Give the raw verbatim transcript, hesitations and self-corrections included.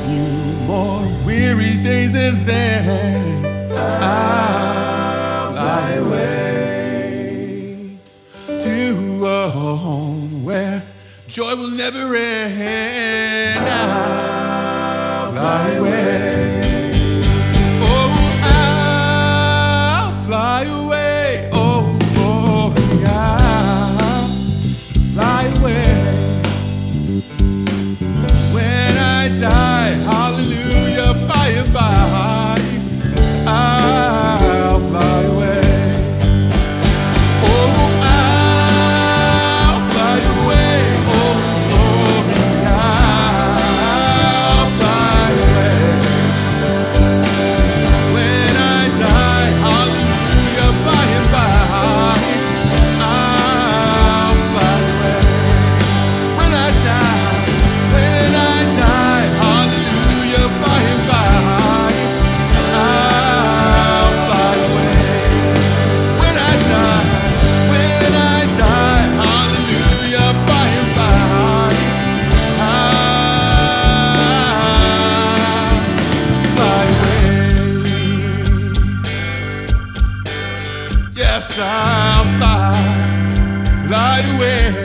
few more weary days and then I'll fly away to a home where joy will never end. I'll fly away. Oh, I'll fly away. Oh, oh, I'll fly away. When I die, hallelujah, by and by, I'll fly away. Oh, I'll fly away. Oh, oh, I'll fly away. When I die, hallelujah, by and by, I'll fly away. When I die, when I die, hallelujah, by and by, I'll fly away. When I die, when I die, hallelujah, by and by, I'll fly away. Yes, I'll fly, fly away.